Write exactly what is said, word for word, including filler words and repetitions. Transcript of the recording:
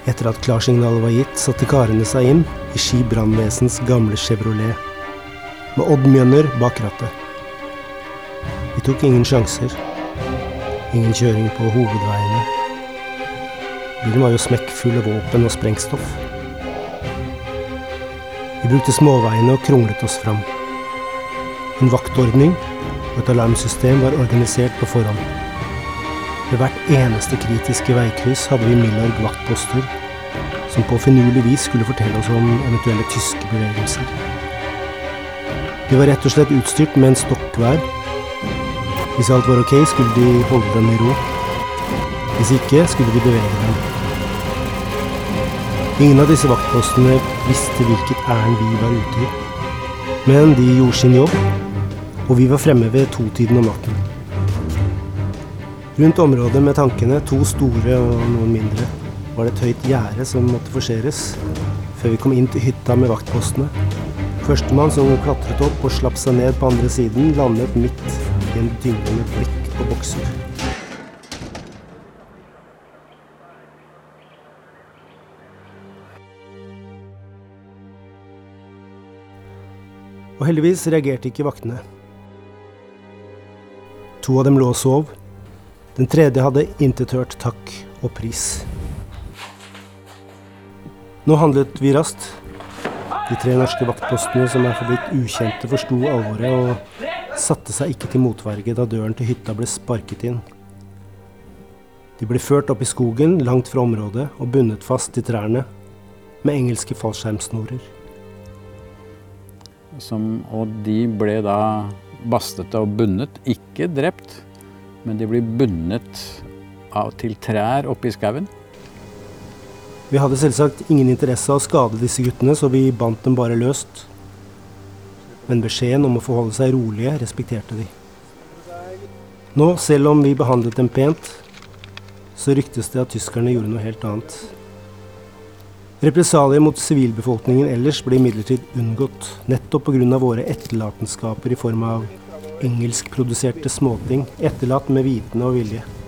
Etter at klarsignalet var gitt, satte karene seg inn i Ski brannvesens gamle Chevrolet, med Odd Mjønner bak rattet. Vi tok ingen sjanser, ingen kjøring på hovedveiene. Bilen var jo smekkfull av våpen og sprengstoff. Vi brukte småveiene og kronglet oss fram. En vaktordning og et alarmsystem var organisert på forhånd. Ved hvert eneste kritiske veikryss hadde vi Milorg vaktposter, som på finurlig vis skulle fortelle oss om eventuelle tyske bevegelser. De var rett og slett utstyrt med en stokk hver. Hvis alt var ok, skulle de holde dem i ro. Hvis ikke, skulle de bevege dem. Ingen av disse vaktpostene visste hvilket ærend vi var ute i. Men de gjorde sin jobb, og vi var fremme ved to-tiden om natten. Rundt området med tankene, to store og noen mindre, var det et høyt gjerde som måtte forseres, før vi kom inn til hytta med vaktpostene. Førstemann som klatret opp og slapp seg ned på andre siden, landet midt i en dynge med blikk og bokser. Og heldigvis reagerte ikke vaktene. To av dem lå og sov. Den tredje hadde intet hørt takk og pris. Nå handlet vi raskt. De tre norske vaktpostene som er forblitt ukjente forsto alvoret og satte seg ikke til motverge da døren til hytta ble sparket inn. De ble ført opp i skogen langt fra området og bundet fast i trærne med engelske fallskjermsnorer. Som, og de ble da bastet og bundet, ikke drept, men de ble bundet av, til trær oppe i skauen. Vi hadde selvsagt ingen interesse av å skade disse guttene, så vi bandt dem bare løst. Men beskjeden om å forholde seg rolige respekterte de. Nå, selv om vi behandlet dem pent, så ryktes det at tyskerne gjorde noe helt annet. Represalier mot sivilbefolkningen ellers ble imidlertid unngått, nettopp på grunn av våre etterlatenskaper i form av engelskproduserte småting, etterlatt med vitende og vilje.